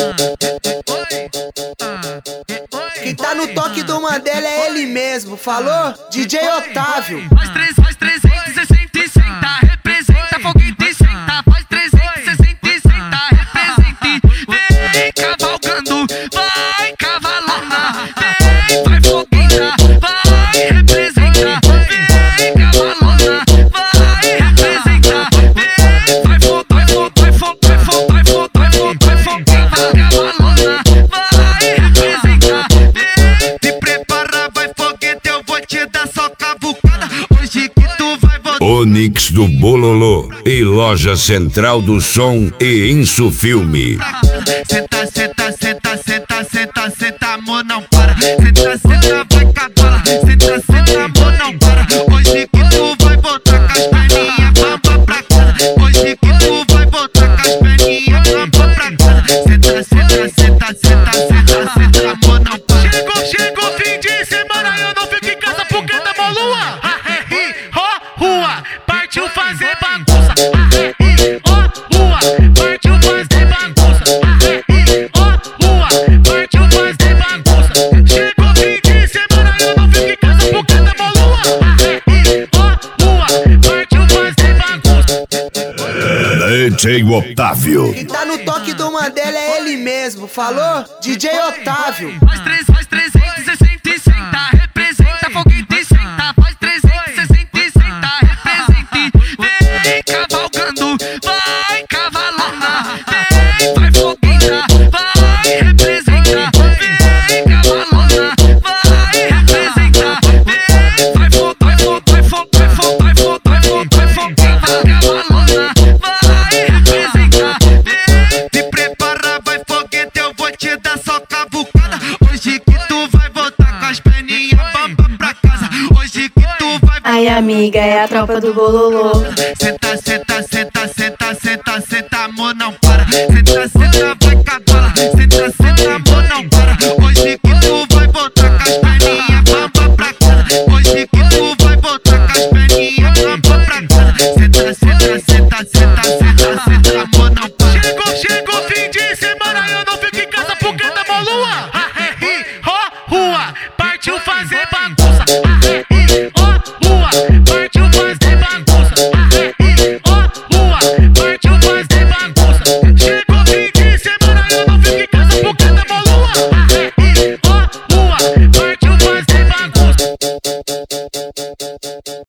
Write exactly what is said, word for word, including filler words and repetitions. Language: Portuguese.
Quem tá no toque do Mandela é ele mesmo, falou? D J Otávio. Faz três, faz trezentos e sessenta e senta, representa foguete e senta. Faz trezentos e sessenta e senta, represente. Vem cavalgando, vai cavalona. Vem, vai fogueira, vai representa. Vem cavalona, vai representa. Vem, vai fogo, vai fogo, vai fogo, vai fogo, vai fogo, vai fogo, vai fogo, cavalona, vai representar. Vem, te prepara, vai foguete, eu vou te dar só cavucada. Hoje que tu vai voltar. Onix do Bololô e Loja Central do Som e Insufilme. Senta, senta, senta, senta, senta, senta, amor não para. Senta, senta, vai cabala. Senta, senta, amor não para. Hoje que tu vai voltar com as perninhas bamba pra casa. Hoje que tu vai voltar com as perninhas bamba pra casa. Senta, senta, senta, senta, senta, senta, amor não para. Chegou, chegou fim de semana, eu não fico em casa porque tá mó lua. Arre, ó, rua, partiu fazer bagunça. Arre, ó, rua, partiu fazer bagunça. Arre, ó, rua, partiu fazer bagunça. Chegou fim de semana, eu não fico em casa porque tá mó lua. Arre, ó, rua, partiu fazer bagunça. D J Otávio. Quem tá no toque do Mandela é ele mesmo, falou? D J Otávio. Faz três, faz trezentos e sessenta e senta, representa foguete e senta. Faz trezentos e sessenta e senta, represente. Vem cavalgando, vai cavalona. Vem, vai fogueira, vai representar. Vem cavalona, vai representar. Vem, vai fogo, vai fogo, vai fogo, vai fogo, vai fogo, vai fogo, vai fogo, cavalona, vai representar. Vem, te prepara, vai foguete, eu vou te dar só cavucada. Hoje que tu vai voltar com as perninhas bamba pra casa. Hoje que tu vai. Ai, amiga, é a tropa do Bololô. Senta, senta, senta, senta, senta, senta, amor não para.